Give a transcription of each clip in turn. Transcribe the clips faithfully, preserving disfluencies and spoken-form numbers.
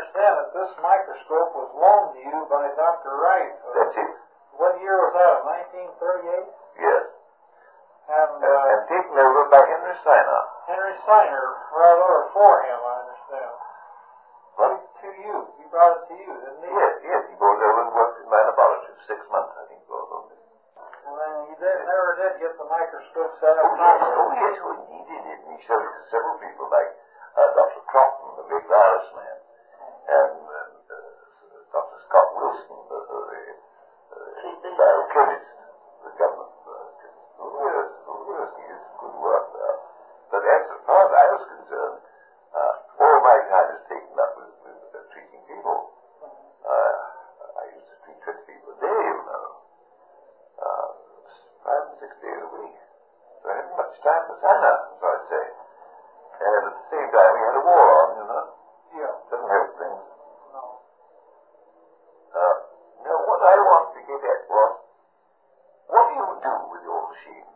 understand that this microscope was loaned to you by Doctor Wright. That's it. What year was that? nineteen thirty-eight? Yes. And, uh, and taken over by Henry Siner. Henry Siner brought it over for him, I understand. What? To you. He brought it to you, didn't he? Yes, yes. He goes over and works in my laboratory for six months, I think, goes over. Well, then he did, never did get the microscope set up. Oh, yes, oh, yes, oh, he did it. And he showed it to several people, like uh, Doctor Crofton, the big virus man, and uh, uh, Doctor Scott Wilson, the, the, the uh, biochemist, the government. Uh, oh, yes, oh, yes, he did some good work there. But as far as I was concerned, uh, all my time is taken up with, with uh, treating people. Uh, I used to treat twenty people a day, you know. Uh, five and six days a week. So I hadn't much time for Santa, so I'd say. And at the same time, we had a war on, you know. Yeah. Doesn't help things. No. Uh, now, what I wanted to get at was, what do you do with your machine?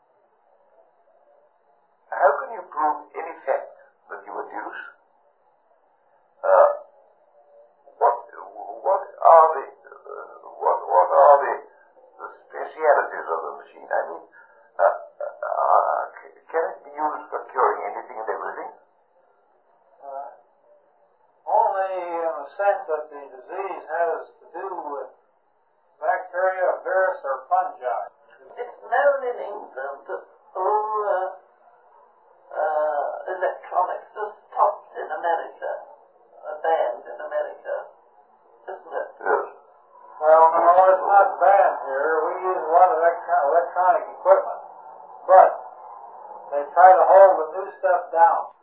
How can you prove any fact that you adduce? Uh, what, what are the, uh, what, what are the, the specialities of the machine? I mean, uh, uh, can it be used for curing anything and everything? Uh, only in the sense that the disease has to do with bacteria, virus, or fungi. It's known in England that all uh, uh, electronics are stopped in America, uh, banned in America, isn't it? Yes. Well, no, it's not banned here. We use a lot of electro- electronic equipment. But they try to hold the new stuff down.